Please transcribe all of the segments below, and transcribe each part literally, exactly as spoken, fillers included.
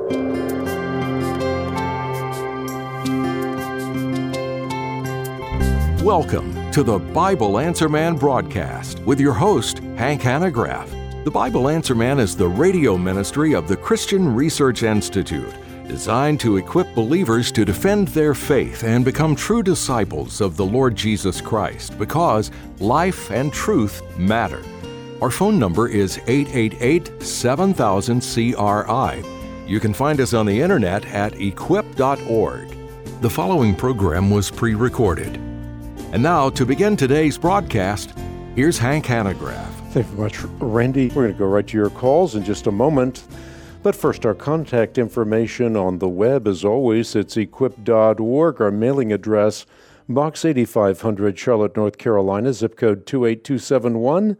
Welcome to the Bible Answer Man broadcast with your host, Hank Hanegraaff. The Bible Answer Man is the radio ministry of the Christian Research Institute, designed to equip believers to defend their faith and become true disciples of the Lord Jesus Christ, because life and truth matter. Our phone number is eight eight eight, seven thousand, C R I. You can find us on the internet at equip dot org. The following program was pre-recorded. And now, to begin today's broadcast, here's Hank Hanegraaff. Thank you very much, Randy. We're going to go right to your calls in just a moment. But first, our contact information on the web, as always, it's equip dot org. Our mailing address, Box eighty-five hundred, Charlotte, North Carolina, zip code two eight two seven one.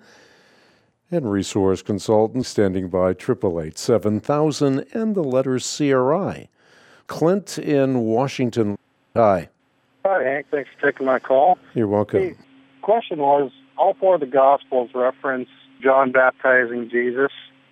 And resource consultant standing by, eight eight eight, seven thousand, and the letters C R I. Clint in Washington. Hi. Hi, Hank. Thanks for taking my call. You're welcome. The question was, all four of the Gospels reference John baptizing Jesus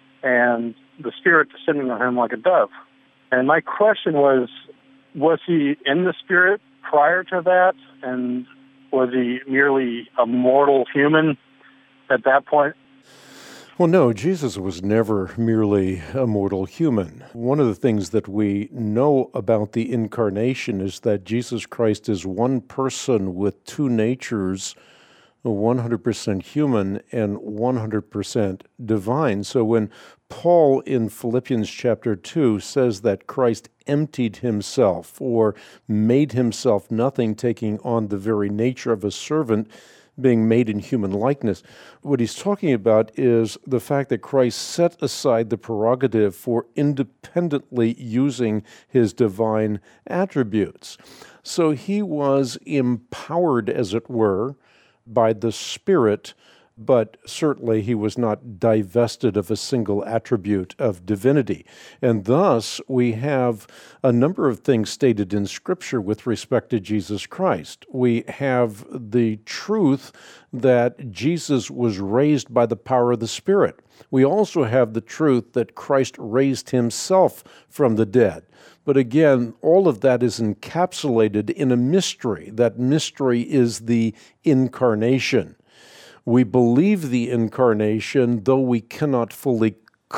and the Spirit descending on him like a dove. And my question was, was he in the Spirit prior to that? And was he merely a mortal human at that point? Well, no, Jesus was never merely a mortal human. One of the things that we know about the incarnation is that Jesus Christ is one person with two natures, one hundred percent human and one hundred percent divine. So when Paul in Philippians chapter two says that Christ emptied himself or made himself nothing, taking on the very nature of a servant, being made in human likeness, what he's talking about is the fact that Christ set aside the prerogative for independently using his divine attributes. So he was empowered, as it were, by the Spirit, but certainly he was not divested of a single attribute of divinity. And thus, we have a number of things stated in Scripture with respect to Jesus Christ. We have the truth that Jesus was raised by the power of the Spirit. We also have the truth that Christ raised himself from the dead. But again, all of that is encapsulated in a mystery. That mystery is the incarnation. We believe the incarnation, though we cannot fully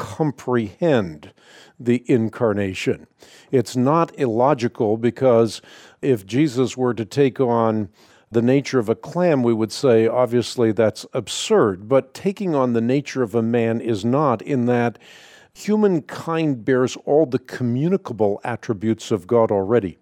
comprehend the incarnation. It's not illogical, because if Jesus were to take on the nature of a clam, we would say, obviously, that's absurd. But taking on the nature of a man is not, in that humankind bears all the communicable attributes of God already.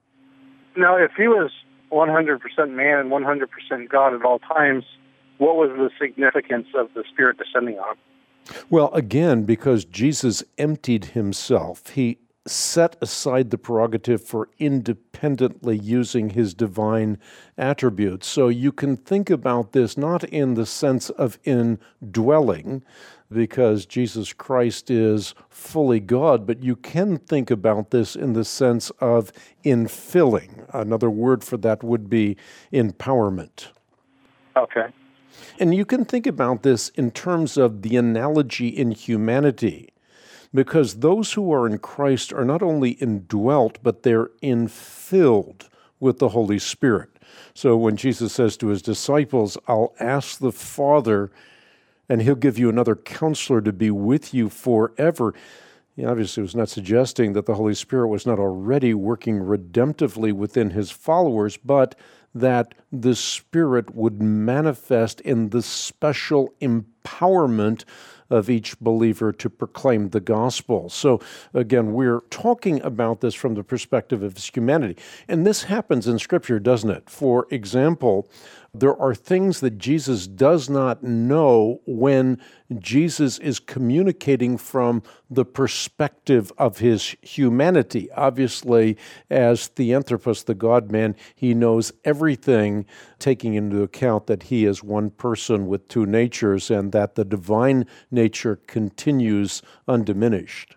Now, if he was one hundred percent man and one hundred percent God at all times, what was the significance of the Spirit descending on him? Well, again, because Jesus emptied himself, he set aside the prerogative for independently using his divine attributes. So you can think about this not in the sense of indwelling, because Jesus Christ is fully God, but you can think about this in the sense of infilling. Another word for that would be empowerment. Okay. And you can think about this in terms of the analogy in humanity, because those who are in Christ are not only indwelt, but they're infilled with the Holy Spirit. So when Jesus says to his disciples, I'll ask the Father, and he'll give you another counselor to be with you forever, he obviously was not suggesting that the Holy Spirit was not already working redemptively within his followers, but that the Spirit would manifest in the special empowerment of each believer to proclaim the gospel. So again, we're talking about this from the perspective of his humanity. And this happens in Scripture, doesn't it? For example, there are things that Jesus does not know when Jesus is communicating from the perspective of his humanity. Obviously, as Theanthropos, the God-man, he knows everything, taking into account that he is one person with two natures and that the divine nature continues undiminished.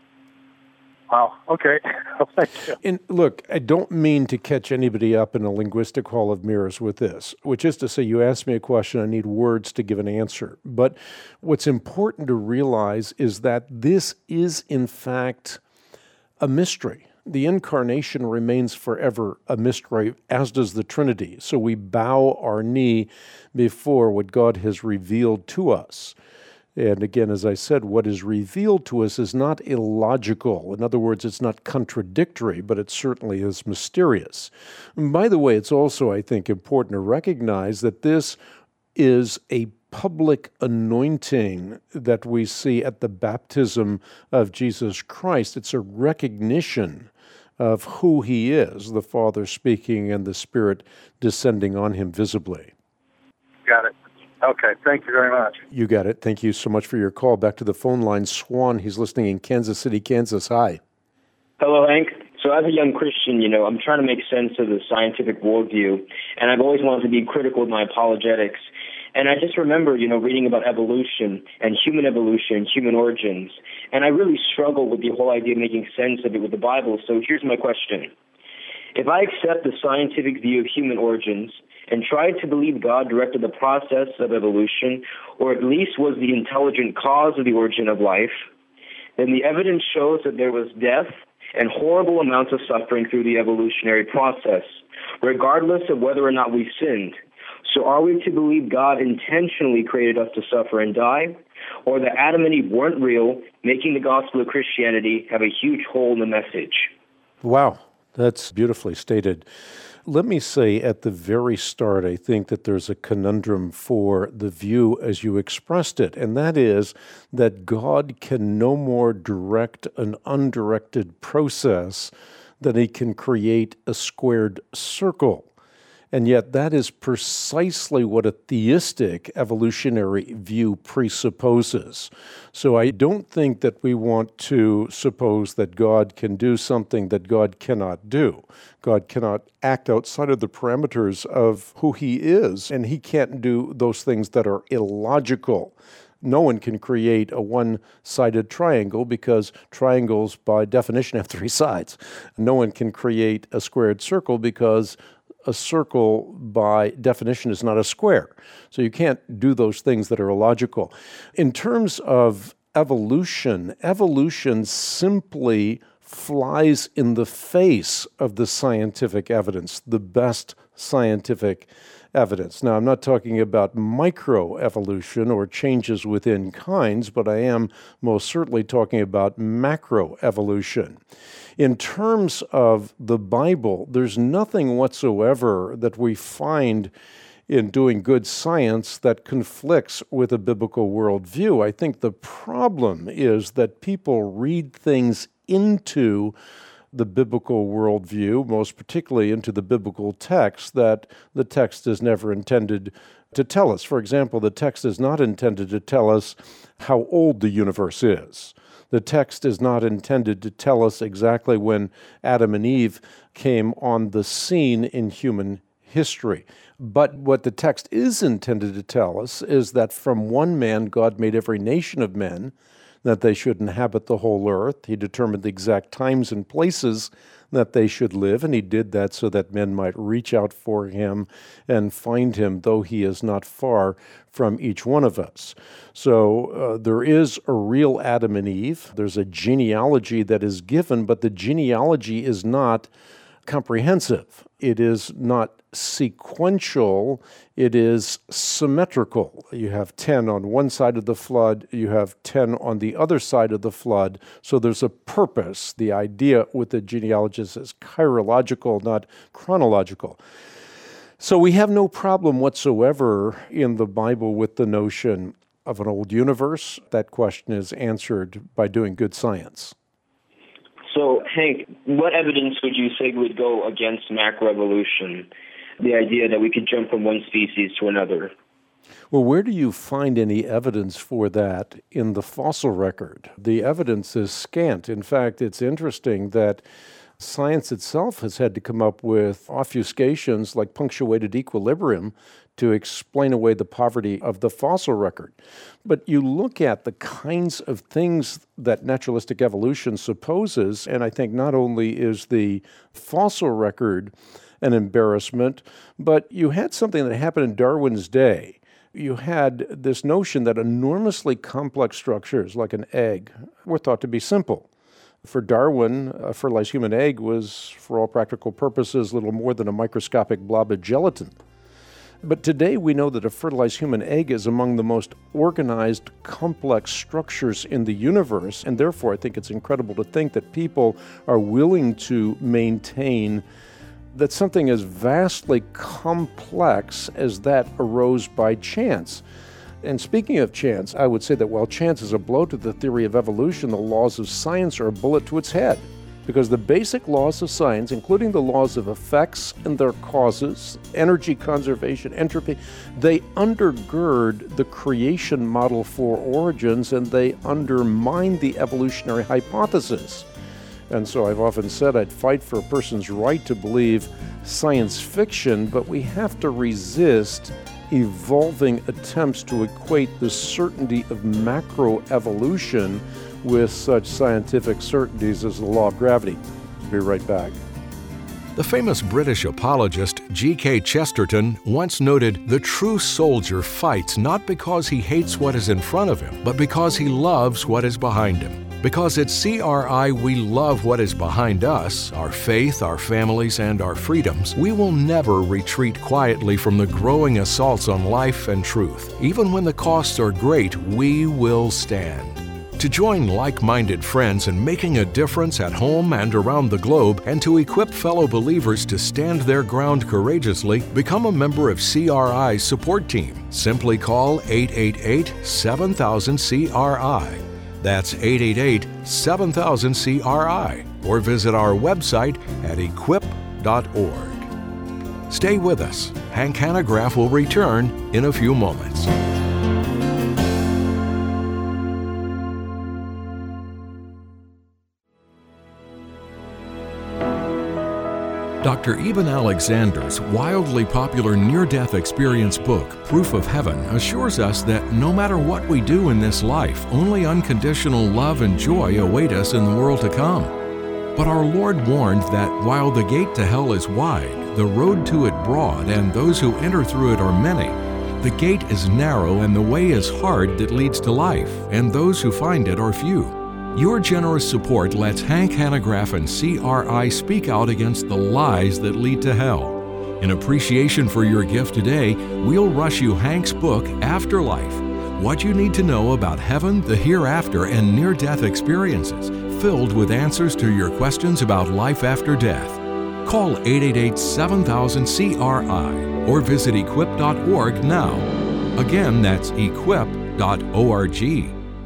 Wow, okay. Thank you. And look, I don't mean to catch anybody up in a linguistic hall of mirrors with this, which is to say, you ask me a question, I need words to give an answer. But what's important to realize is that this is, in fact, a mystery. The incarnation remains forever a mystery, as does the Trinity. So we bow our knee before what God has revealed to us. And again, as I said, what is revealed to us is not illogical. In other words, it's not contradictory, but it certainly is mysterious. And by the way, it's also, I think, important to recognize that this is a public anointing that we see at the baptism of Jesus Christ. It's a recognition of who he is, the Father speaking and the Spirit descending on him visibly. Got it. Okay, thank you very much. You got it. Thank you so much for your call. Back to the phone line. Swan, he's listening in Kansas City, Kansas. Hi. Hello, Hank. So as a young Christian, you know, I'm trying to make sense of the scientific worldview, and I've always wanted to be critical of my apologetics. And I just remember, you know, reading about evolution and human evolution, human origins, and I really struggle with the whole idea of making sense of it with the Bible. So here's my question. If I accept the scientific view of human origins and try to believe God directed the process of evolution, or at least was the intelligent cause of the origin of life, then the evidence shows that there was death and horrible amounts of suffering through the evolutionary process, regardless of whether or not we sinned. So are we to believe God intentionally created us to suffer and die, or that Adam and Eve weren't real, making the gospel of Christianity have a huge hole in the message? Wow, that's beautifully stated. Let me say at the very start, I think that there's a conundrum for the view as you expressed it, and that is that God can no more direct an undirected process than he can create a squared circle. And yet that is precisely what a theistic evolutionary view presupposes. So I don't think that we want to suppose that God can do something that God cannot do. God cannot act outside of the parameters of who he is, and he can't do those things that are illogical. No one can create a one-sided triangle because triangles, by definition, have three sides. No one can create a squared circle because a circle, by definition, is not a square. So you can't do those things that are illogical. In terms of evolution, evolution simply flies in the face of the scientific evidence, the best scientific evidence. Now, I'm not talking about microevolution or changes within kinds, but I am most certainly talking about macroevolution. In terms of the Bible, there's nothing whatsoever that we find in doing good science that conflicts with a biblical worldview. I think the problem is that people read things into the biblical worldview, most particularly into the biblical text, that the text is never intended to tell us. For example, the text is not intended to tell us how old the universe is. The text is not intended to tell us exactly when Adam and Eve came on the scene in human history. But what the text is intended to tell us is that from one man God made every nation of men, that they should inhabit the whole earth. He determined the exact times and places that they should live, and he did that so that men might reach out for him and find him, though he is not far from each one of us. So uh, there is a real Adam and Eve. There's a genealogy that is given, but the genealogy is not comprehensive. It is not sequential. It is symmetrical. You have ten on one side of the flood. You have ten on the other side of the flood. So there's a purpose. The idea with the genealogists is chirological, not chronological. So we have no problem whatsoever in the Bible with the notion of an old universe. That question is answered by doing good science. So, Hank, what evidence would you say would go against macroevolution, the idea that we could jump from one species to another? Well, where do you find any evidence for that in the fossil record? The evidence is scant. In fact, it's interesting that science itself has had to come up with obfuscations like punctuated equilibrium to explain away the poverty of the fossil record. But you look at the kinds of things that naturalistic evolution supposes, and I think not only is the fossil record an embarrassment, but you had something that happened in Darwin's day. You had this notion that enormously complex structures, like an egg, were thought to be simple. For Darwin, a fertilized human egg was, for all practical purposes, little more than a microscopic blob of gelatin. But today we know that a fertilized human egg is among the most organized, complex structures in the universe, and therefore I think it's incredible to think that people are willing to maintain that something as vastly complex as that arose by chance. And speaking of chance, I would say that while chance is a blow to the theory of evolution, the laws of science are a bullet to its head. Because the basic laws of science, including the laws of effects and their causes, energy conservation, entropy, they undergird the creation model for origins, and they undermine the evolutionary hypothesis. And so I've often said I'd fight for a person's right to believe science fiction, but we have to resist evolving attempts to equate the certainty of macroevolution with such scientific certainties as the law of gravity. Be right back. The famous British apologist G K Chesterton once noted, "The true soldier fights not because he hates what is in front of him, but because he loves what is behind him. Because at C R I we love what is behind us, our faith, our families, and our freedoms, we will never retreat quietly from the growing assaults on life and truth. Even when the costs are great, we will stand." To join like-minded friends in making a difference at home and around the globe, and to equip fellow believers to stand their ground courageously, become a member of C R I's support team. Simply call eight eight eight, seven thousand, C R I. That's eight eight eight, seven thousand, C R I, or visit our website at equip dot org. Stay with us. Hank Hanegraaff will return in a few moments. Doctor Eben Alexander's wildly popular near-death experience book, Proof of Heaven, assures us that no matter what we do in this life, only unconditional love and joy await us in the world to come. But our Lord warned that while the gate to hell is wide, the road to it broad, and those who enter through it are many, the gate is narrow and the way is hard that leads to life, and those who find it are few. Your generous support lets Hank Hanegraaff and C R I speak out against the lies that lead to hell. In appreciation for your gift today, we'll rush you Hank's book, Afterlife: What You Need to Know About Heaven, the Hereafter, and Near-Death Experiences, filled with answers to your questions about life after death. Call eight eight eight, seven thousand, C R I or visit equip dot org now. Again, that's equip dot org.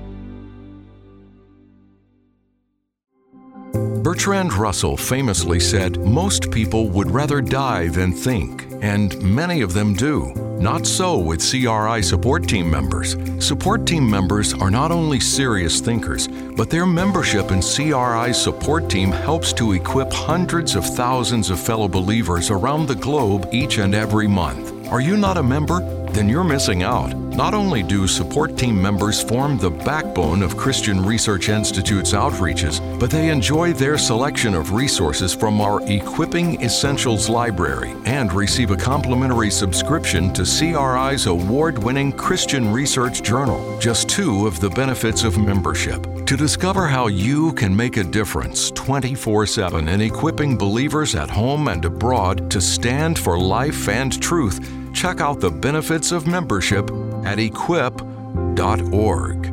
Bertrand Russell famously said, "Most people would rather die than think," and many of them do. Not so with C R I support team members. Support team members are not only serious thinkers, but their membership in C R I's support team helps to equip hundreds of thousands of fellow believers around the globe each and every month. Are you not a member? Then you're missing out. Not only do support team members form the backbone of Christian Research Institute's outreaches, but they enjoy their selection of resources from our Equipping Essentials library and receive a complimentary subscription to C R I's award-winning Christian Research Journal, just two of the benefits of membership. To discover how you can make a difference twenty-four seven in equipping believers at home and abroad to stand for life and truth, check out the benefits of membership at equip dot org.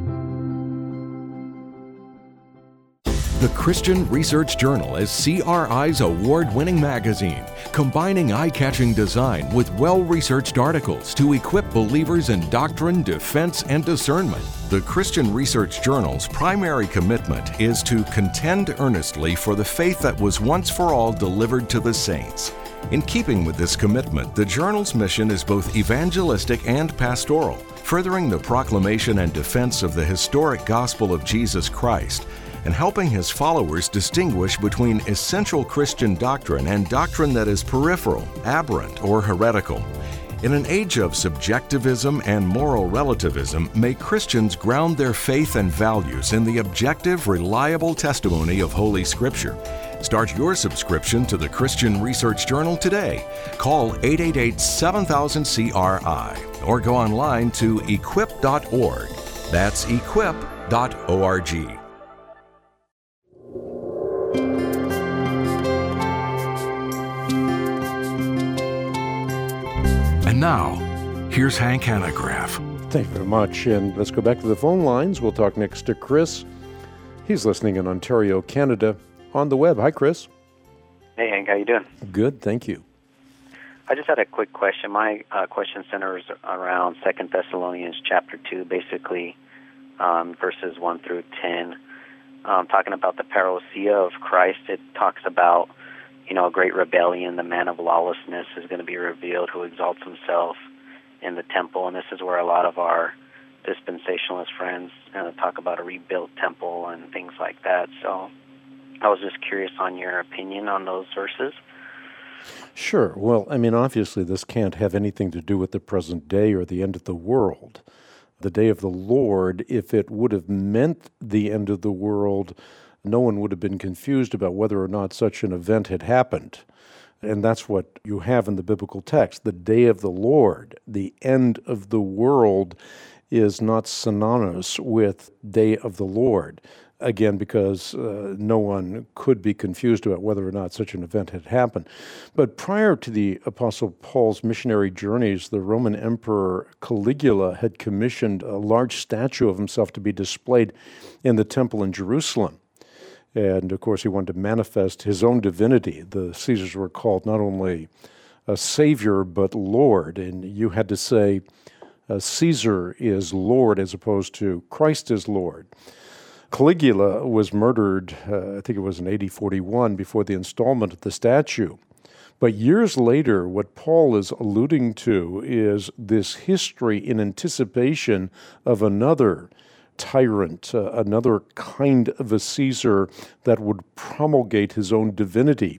The Christian Research Journal is C R I's award-winning magazine, combining eye-catching design with well-researched articles to equip believers in doctrine, defense, and discernment. The Christian Research Journal's primary commitment is to contend earnestly for the faith that was once for all delivered to the saints. In keeping with this commitment, the journal's mission is both evangelistic and pastoral, furthering the proclamation and defense of the historic gospel of Jesus Christ, and helping his followers distinguish between essential Christian doctrine and doctrine that is peripheral, aberrant, or heretical. In an age of subjectivism and moral relativism, may Christians ground their faith and values in the objective, reliable testimony of Holy Scripture. Start your subscription to the Christian Research Journal today. Call eight eight eight, seven thousand, C R I or go online to equip dot org. That's equip dot org. And now, here's Hank Hanegraaff. Thank you very much. And let's go back to the phone lines. We'll talk next to Chris. He's listening in Ontario, Canada, on the web. Hi, Chris. Hey, Hank. How you doing? Good, thank you. I just had a quick question. My uh, question centers around Second Thessalonians chapter two, basically um, verses one through ten, um, talking about the parousia of Christ. It talks about, you know, a great rebellion. The man of lawlessness is going to be revealed, who exalts himself in the temple. And this is where a lot of our dispensationalist friends uh, talk about a rebuilt temple and things like that. So I was just curious on your opinion on those verses. Sure. Well, I mean, obviously this can't have anything to do with the present day or the end of the world. The day of the Lord, if it would have meant the end of the world, no one would have been confused about whether or not such an event had happened. And that's what you have in the biblical text. The day of the Lord, the end of the world, is not synonymous with day of the Lord. Again, because uh, no one could be confused about whether or not such an event had happened. But prior to the Apostle Paul's missionary journeys, the Roman Emperor Caligula had commissioned a large statue of himself to be displayed in the temple in Jerusalem. And, of course, he wanted to manifest his own divinity. The Caesars were called not only a Savior, but Lord. And you had to say uh, Caesar is Lord as opposed to Christ is Lord. Caligula was murdered, uh, I think it was in A D forty-one, before the installment of the statue. But years later, what Paul is alluding to is this history in anticipation of another tyrant, uh, another kind of a Caesar that would promulgate his own divinity.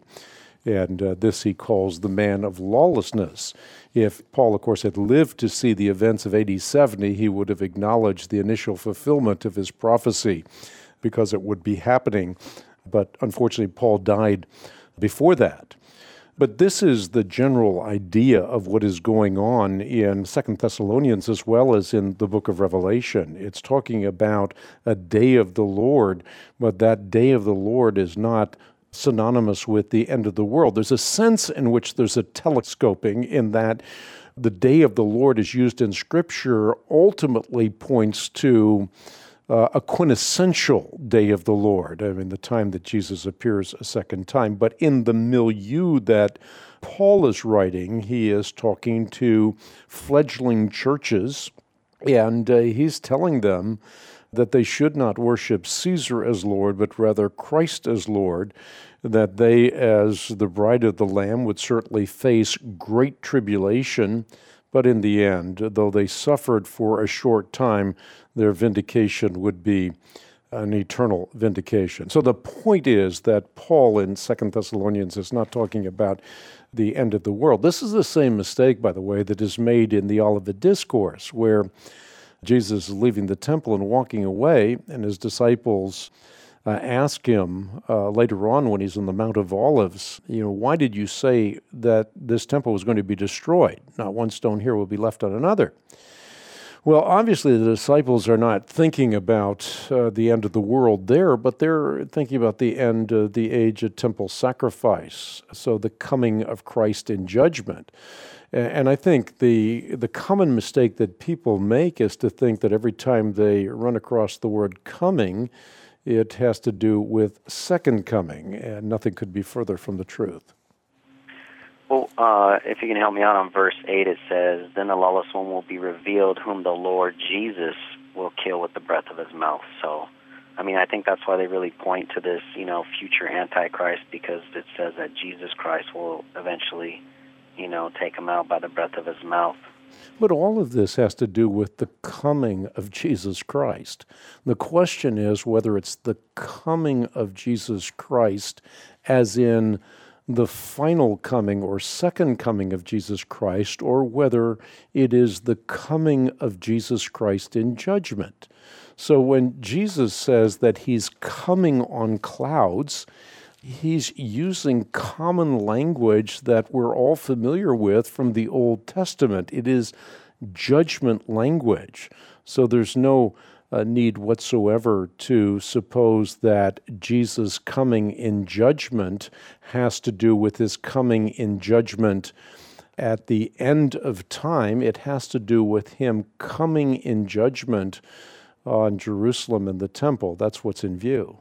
And uh, this he calls the man of lawlessness. If Paul, of course, had lived to see the events of A D seventy, he would have acknowledged the initial fulfillment of his prophecy because it would be happening. But unfortunately, Paul died before that. But this is the general idea of what is going on in Second Thessalonians as well as in the book of Revelation. It's talking about a day of the Lord, but that day of the Lord is not synonymous with the end of the world. There's a sense in which there's a telescoping in that the day of the Lord is used in Scripture ultimately points to Uh, a quintessential day of the Lord, I mean, the time that Jesus appears a second time. But in the milieu that Paul is writing, he is talking to fledgling churches, and uh, he's telling them that they should not worship Caesar as Lord, but rather Christ as Lord, that they, as the bride of the Lamb, would certainly face great tribulation, but in the end, though they suffered for a short time, their vindication would be an eternal vindication. So the point is that Paul in Second Thessalonians is not talking about the end of the world. This is the same mistake, by the way, that is made in the Olivet Discourse, where Jesus is leaving the temple and walking away, and his disciples uh, ask him uh, later on when he's on the Mount of Olives, you know, why did you say that this temple was going to be destroyed? Not one stone here will be left on another. Well, obviously the disciples are not thinking about uh, the end of the world there, but they're thinking about the end of the age of temple sacrifice, so the coming of Christ in judgment. And I think the the common mistake that people make is to think that every time they run across the word coming, it has to do with second coming, and nothing could be further from the truth. Well, uh, if you can help me out on verse eight, it says, "Then the lawless one will be revealed, whom the Lord Jesus will kill with the breath of his mouth." So, I mean, I think that's why they really point to this, you know, future Antichrist, because it says that Jesus Christ will eventually, you know, take him out by the breath of his mouth. But all of this has to do with the coming of Jesus Christ. The question is whether it's the coming of Jesus Christ as in the final coming or second coming of Jesus Christ, or whether it is the coming of Jesus Christ in judgment. So when Jesus says that he's coming on clouds, he's using common language that we're all familiar with from the Old Testament. It is judgment language. So there's no uh, need whatsoever to suppose that Jesus coming in judgment has to do with his coming in judgment at the end of time. It has to do with him coming in judgment on Jerusalem and the temple. That's what's in view.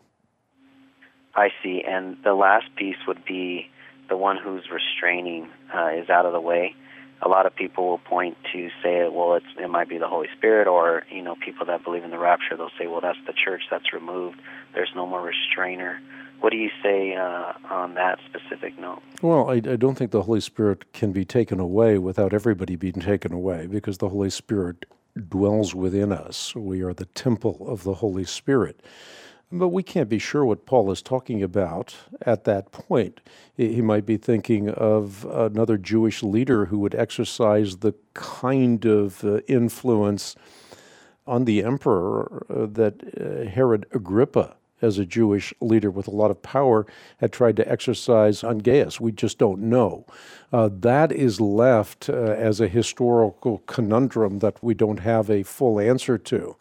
I see. And the last piece would be the one who's restraining uh, is out of the way. A lot of people will point to say, well, it's, it might be the Holy Spirit, or, you know, people that believe in the rapture, they'll say, well, that's the church that's removed. There's no more restrainer. What do you say uh, on that specific note? Well, I, I don't think the Holy Spirit can be taken away without everybody being taken away, because the Holy Spirit dwells within us. We are the temple of the Holy Spirit. But we can't be sure what Paul is talking about at that point. He might be thinking of another Jewish leader who would exercise the kind of uh, influence on the emperor uh, that uh, Herod Agrippa, as a Jewish leader with a lot of power, had tried to exercise on Gaius. We just don't know. Uh, that is left uh, as a historical conundrum that we don't have a full answer to.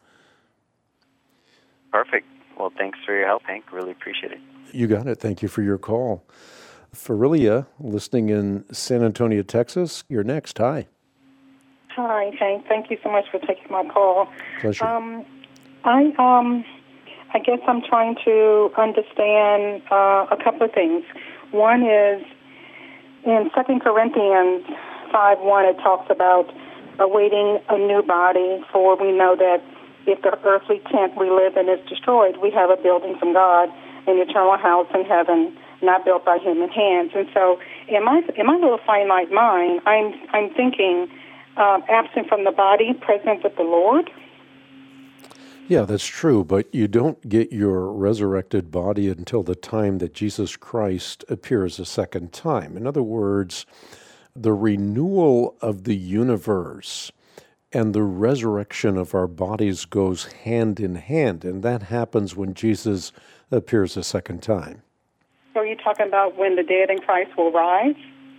Perfect. Well, thanks for your help, Hank. Really appreciate it. You got it. Thank you for your call. Farilia, listening in San Antonio, Texas, you're next. Hi. Hi, Hank. Thank you so much for taking my call. Pleasure. Um, I um, I guess I'm trying to understand uh, a couple of things. One is in Second Corinthians five one, it talks about awaiting a new body, for we know that if the earthly tent we live in is destroyed, we have a building from God, an eternal house in heaven, not built by human hands. And so, in my in my little finite mind, I'm I'm thinking, uh, absent from the body, present with the Lord. Yeah, that's true, but you don't get your resurrected body until the time that Jesus Christ appears a second time. In other words, the renewal of the universe and the resurrection of our bodies goes hand in hand, and that happens when Jesus appears a second time. So are you talking about when the dead in Christ will rise?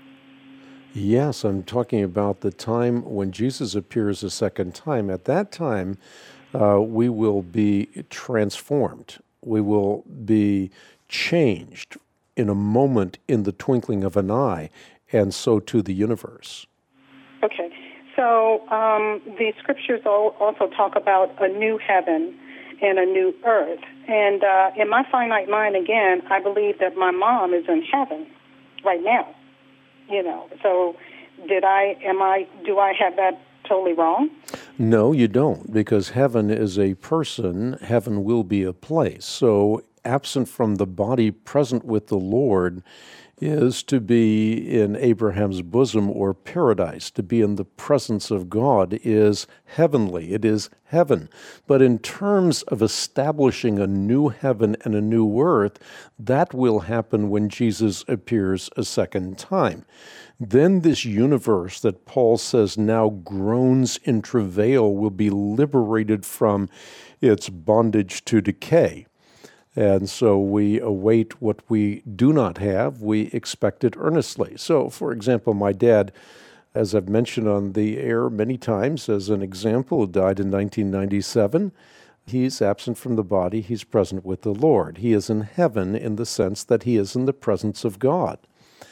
Yes, I'm talking about the time when Jesus appears a second time. At that time, uh, we will be transformed. We will be changed in a moment, in the twinkling of an eye, and so to the universe. Okay. So um, the scriptures also talk about a new heaven and a new earth. And uh, in my finite mind, again, I believe that my mom is in heaven right now. You know, so did I, am I, do I have that totally wrong? No, you don't, because heaven is a person, heaven will be a place. So absent from the body, present with the Lord is to be in Abraham's bosom or paradise. To be in the presence of God is heavenly. It is heaven. But in terms of establishing a new heaven and a new earth, that will happen when Jesus appears a second time. Then this universe that Paul says now groans in travail will be liberated from its bondage to decay. And so we await what we do not have. We expect it earnestly. So, for example, my dad, as I've mentioned on the air many times, as an example, died in nineteen ninety-seven. He's absent from the body. He's present with the Lord. He is in heaven in the sense that he is in the presence of God.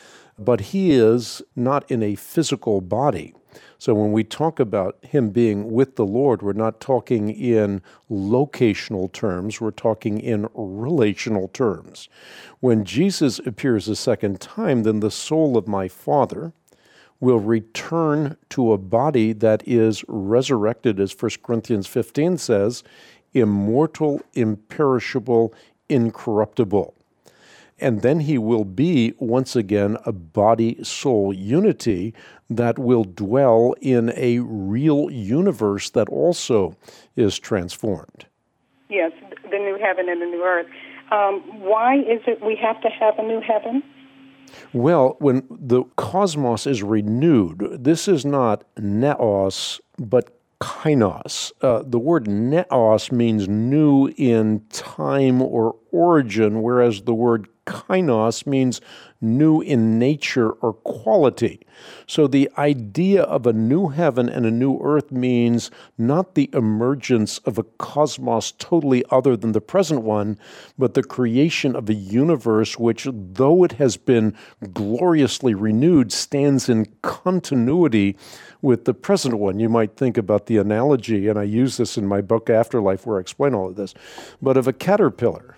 But he is not in a physical body. So when we talk about him being with the Lord, we're not talking in locational terms, we're talking in relational terms. When Jesus appears a second time, then the soul of my Father will return to a body that is resurrected, as First Corinthians fifteen says, immortal, imperishable, incorruptible. And then he will be, once again, a body-soul unity that will dwell in a real universe that also is transformed. Yes, the new heaven and the new earth. Um, why is it we have to have a new heaven? Well, when the cosmos is renewed, this is not neos, but kainos. Uh, the word neos means new in time or origin, whereas the word kainos means new in nature or quality. So the idea of a new heaven and a new earth means not the emergence of a cosmos totally other than the present one, but the creation of a universe which, though it has been gloriously renewed, stands in continuity with the present one. You might think about the analogy, and I use this in my book Afterlife where I explain all of this, but of a caterpillar.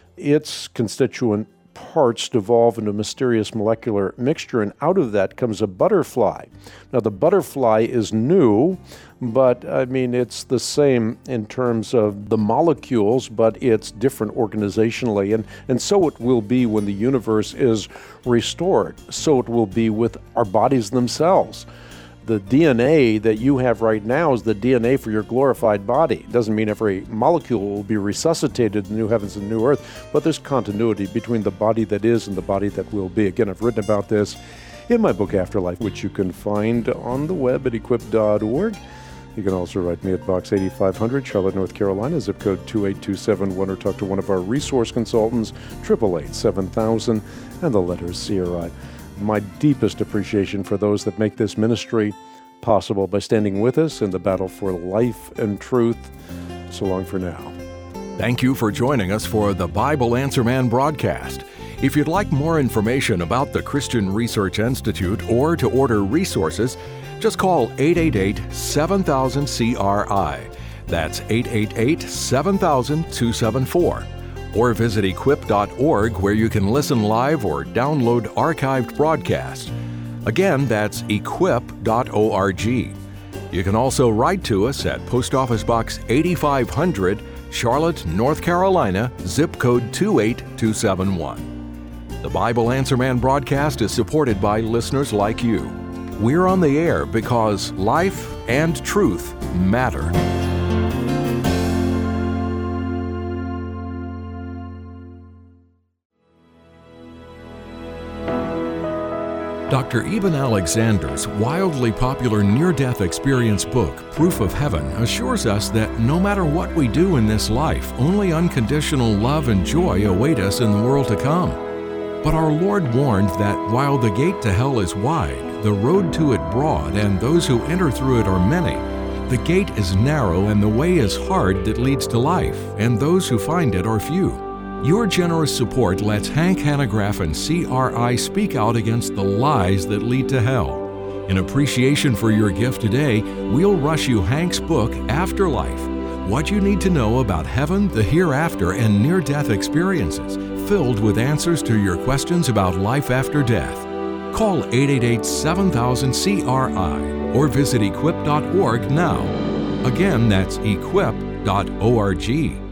Its constituent parts devolve into a mysterious molecular mixture, and out of that comes a butterfly. Now, the butterfly is new, but, I mean, it's the same in terms of the molecules, but it's different organizationally, and, and so it will be when the universe is restored. So it will be with our bodies themselves. The D N A that you have right now is the D N A for your glorified body. It doesn't mean every molecule will be resuscitated in the new heavens and new earth, but there's continuity between the body that is and the body that will be. Again, I've written about this in my book Afterlife, which you can find on the web at equip dot org. You can also write me at Box eighty-five hundred, Charlotte, North Carolina, zip code two eight two seven one, or talk to one of our resource consultants, eight eight eight, seven thousand, and the letters C R I. My deepest appreciation for those that make this ministry possible by standing with us in the battle for life and truth. So long for now. Thank you for joining us for the Bible Answer Man broadcast. If you'd like more information about the Christian Research Institute or to order resources, just call eight eight eight, seven thousand, C R I. That's eight eight eight, seven thousand, two seven four. Or visit equip dot org, where you can listen live or download archived broadcasts. Again, that's equip dot org. You can also write to us at Post Office Box eighty-five hundred, Charlotte, North Carolina, zip code two eight two seven one. The Bible Answer Man broadcast is supported by listeners like you. We're on the air because life and truth matter. Doctor Eben Alexander's wildly popular near-death experience book, Proof of Heaven, assures us that no matter what we do in this life, only unconditional love and joy await us in the world to come. But our Lord warned that while the gate to hell is wide, the road to it broad, and those who enter through it are many, the gate is narrow and the way is hard that leads to life, and those who find it are few. Your generous support lets Hank Hanegraaff and C R I speak out against the lies that lead to hell. In appreciation for your gift today, we'll rush you Hank's book, Afterlife, What You Need to Know About Heaven, the Hereafter, and Near-Death Experiences, filled with answers to your questions about life after death. Call eight eight eight, seven thousand, C R I or visit equip dot org now. Again, that's equip dot org.